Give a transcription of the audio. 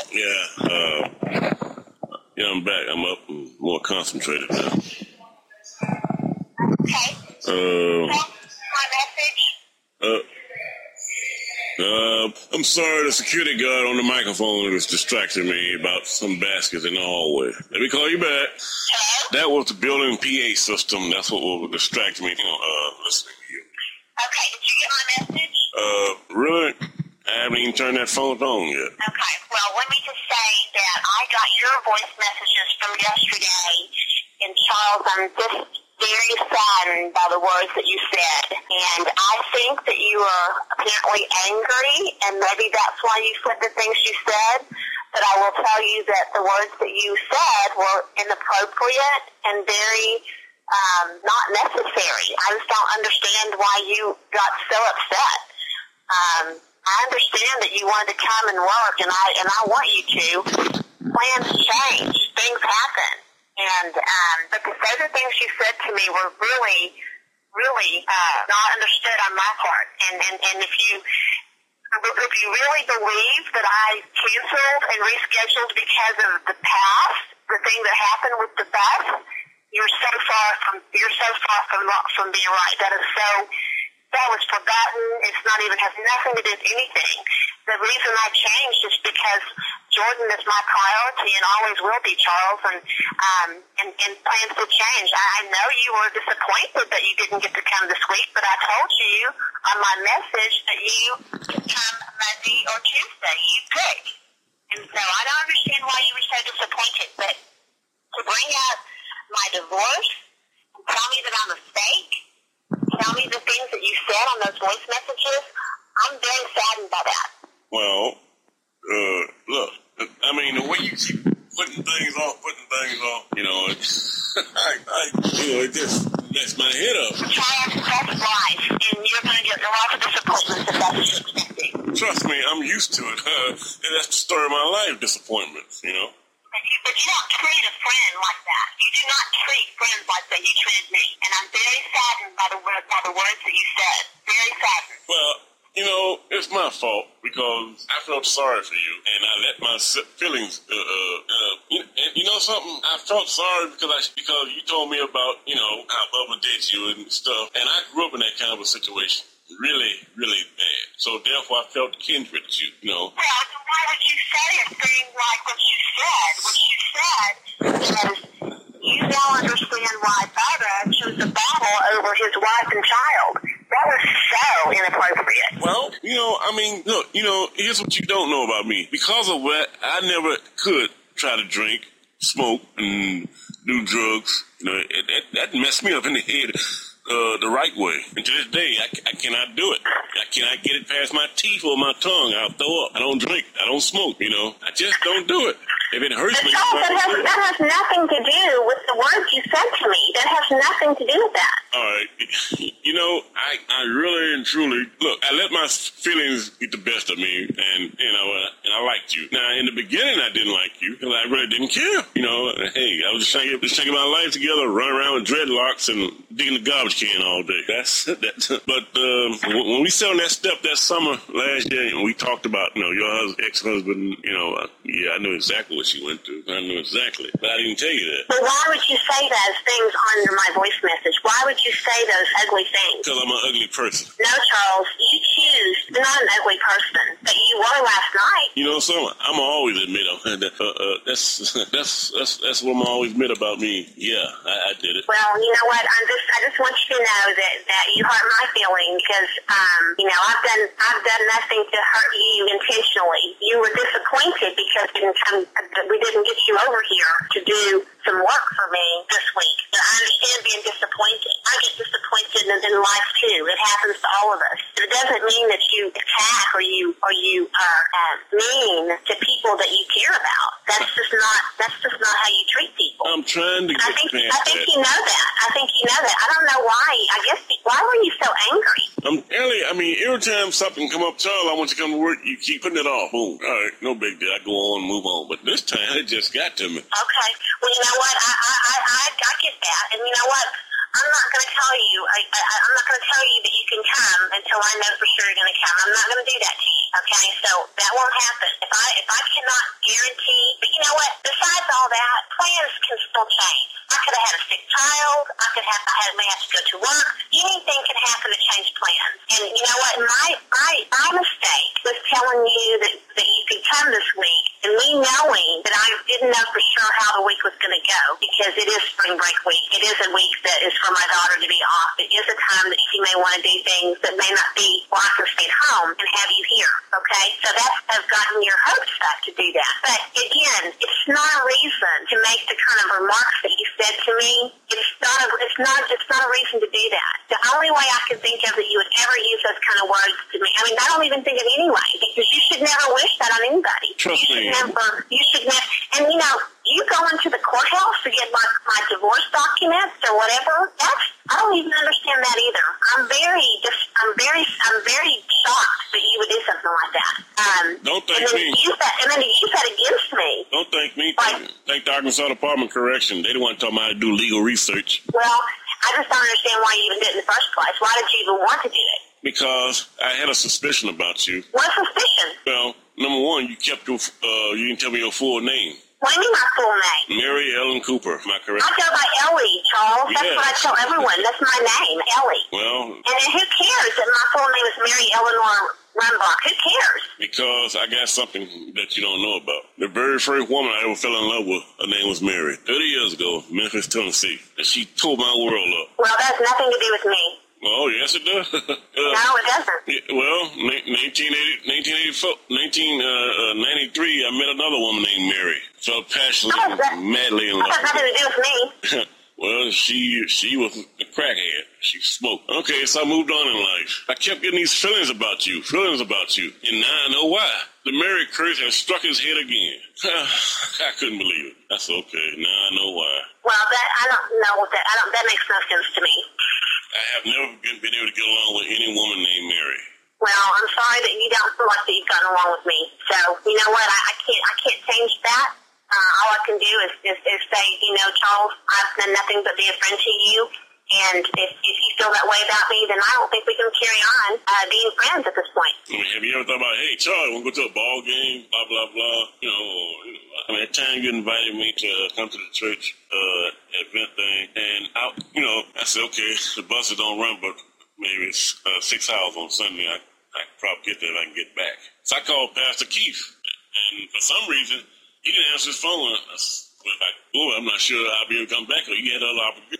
Yeah, I'm back. I'm up and more concentrated now. Okay. My message? I'm sorry, the security guard on the microphone was distracting me about some baskets in the hallway. Let me call you back. Hello? That was the building PA system. That's what will distract me, listening to you. Okay, did you get my message? Really? I haven't even turned that phone on yet. Okay, well, let me just say that I got your voice messages from yesterday, and Charles, I'm just very saddened by the words that you said, and I think that you are apparently angry, and maybe that's why you said the things you said, but I will tell you that the words that you said were inappropriate and very not necessary. I just don't understand why you got so upset. I understand that you wanted to come and work, and I want you to. Plans change. Things happen. And but to say the things you said to me were really, really not understood on my part. And if you really believe that I canceled and rescheduled because of the past, the thing that happened with the bus, you're so far from being right. That was forgotten. It's not even has nothing to do with anything. The reason I changed is because Jordan is my priority and always will be, Charles, and plans to change. I know you were disappointed that you didn't get to come this week, but I told you on my message that you could come Monday or Tuesday. You could. And so I don't understand why you were so disappointed, but to bring up my divorce and tell me that I'm a fake, tell me the things that you said on those voice messages, I'm very saddened by that. Well, look, I mean, the way you keep putting things off, it just messed my head up. Charles, that's life, and you're going to get a lot of disappointments if that's what you're expecting. Trust me, I'm used to it. And that's the story of my life, disappointments, But you don't treat a friend like that. You do not treat friends like that. You treated me. And I'm very saddened by the words that you said. Very saddened. Well, it's my fault because I felt sorry for you and I let my feelings, something? I felt sorry because you told me about, how Bubba did you and stuff. And I grew up in that kind of a situation. Really, really bad. So therefore I felt kindred to you, Well, why would you say a thing like what you said? What you said is you now understand why Bubba chose the battle over his wife and child. That was so inappropriate. Well, look, here's what you don't know about me. Because of that, I never could try to drink, smoke, and do drugs. That messed me up in the head. The right way. And to this day, I cannot do it. I cannot get it past my teeth or my tongue. I'll throw up. I don't drink. I don't smoke, I just don't do it. If it hurts me... That has nothing to do with the words you said to me. That has nothing to do with that. All right. I really and truly... Look, I let my feelings get the best of me, and I liked you. Now, in the beginning, I didn't like you, because I really didn't care. Hey, I was just trying to get my life together, run around with dreadlocks and digging the garbage can all day. But when we sat on that step that summer last year, and we talked about, your ex-husband, I knew exactly what she went through. I knew exactly. But I didn't tell you that. But why would you say those things under my voice message? Why would you say those ugly things? Because I'm an ugly person. No, Charles, you choose. You're not an ugly person. But you were last night. I'm always admit that's what I'm always admit about me. Yeah, I did it. Well, you know what? I just want you to know that you hurt my feelings because I've done nothing to hurt you intentionally. You were disappointed because we didn't get you over here to do some work for me this week. And I understand being disappointed. I get disappointed in life too. It happens to all of us. It doesn't mean that you attack or you are mean to people that you care about. That's just not how you treat people. I'm trying to get I think you know that. I don't know why. I guess why were you so angry? Ellie, every time something come up, Charles, I want you to come to work, you keep putting it off. Boom. All right, no big deal. I go on, move on. But this time, it just got to me. Okay. Well, you know what? I get that. And you know what? I'm not going to tell you. I'm not going to tell you that you can come until I know for sure you're going to come. I'm not going to do that to you. Okay, so that won't happen. If I cannot guarantee, but you know what? Besides all that, plans can still change. I could have had a sick child. I may have to go to work. Anything can happen to change plans. And you know what? My mistake was telling you that you could come this week, and me knowing that I didn't know for sure how the week was going to go, because it is spring break week. It is a week that is for my daughter to be off. It is a time that she may want to do things that may not be, well, I can stay at home and have you here. Okay, so that's gotten your hopes up to do that. But again, it's not a reason to make the kind of remarks that you said to me. It's not a reason to do that. The only way I could think of that you would ever use those kind of words to me, I mean, I don't even think of it anyway, because you should never wish that on anybody. Trust me. You should never, and you know, you go into the courthouse to get my divorce documents or whatever. I don't even understand that either. I'm very shocked that you would do something like that. Don't thank me. And then to use that against me. Don't thank me. Thank the Arkansas Department of Correction. They don't want to talk about how to do legal research. Well, I just don't understand why you even did it in the first place. Why did you even want to do it? Because I had a suspicion about you. What suspicion? Well, number one, you kept you didn't tell me your full name. What do you mean my full name? Mary Ellen Cooper, am I correct? I go by Ellie, Charles. That's what I tell everyone. That's my name, Ellie. Well... And who cares that my full name is Mary Eleanor Runbach? Who cares? Because I got something that you don't know about. The very first woman I ever fell in love with, her name was Mary. 30 years ago, Memphis, Tennessee. And she tore my world up. Well, that has nothing to do with me. Oh, yes, it does. No, it doesn't. Well, 1993, I met another woman named Mary. Fell passionately, madly in love. That has nothing to do with me. Well, she was a crackhead. She smoked. Okay, so I moved on in life. I kept getting these feelings about you. And now I know why. The Mary curse has struck his head again. I couldn't believe it. That's okay. Now I know why. Well, I don't know that. That makes no sense to me. I have never been able to get along with any woman named Mary. Well, I'm sorry that you don't feel like that you've gotten along with me. So, you know what? I can't change that. All I can do is say, you know, Charles, I've done nothing but be a friend to you. And if you feel that way about me, then I don't think we can carry on being friends at this point. I mean, have you ever thought about, hey, Charles, want to go to a ball game, blah, blah, blah? You know, I mean, at the time you invited me to come to the church event thing, and I said, okay, the buses don't run, but maybe it's 6 hours on Sunday. I can probably get there if I can get back. So I called Pastor Keith, and for some reason, he didn't answer his phone. I'm not sure I'll be able to come back, or he had other opportunities.